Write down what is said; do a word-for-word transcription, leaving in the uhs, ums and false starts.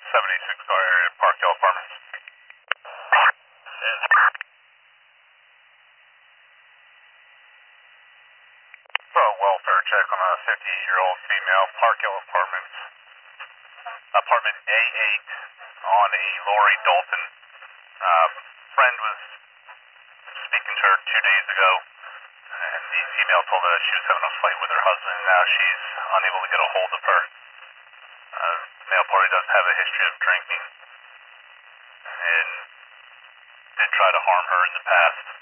seventy-six car area, Park Hill Apartments. Yes. So, welfare check on a fifty-eight-year-old female, Park Hill Apartments. Apartment A eight on a Lori Dalton. Uh, friend was speaking to her two days ago, and the female told her that she was having a fight with her husband, and now she's unable to get a hold of her. Uh, male party does have a history of drinking and did try to harm her in the past.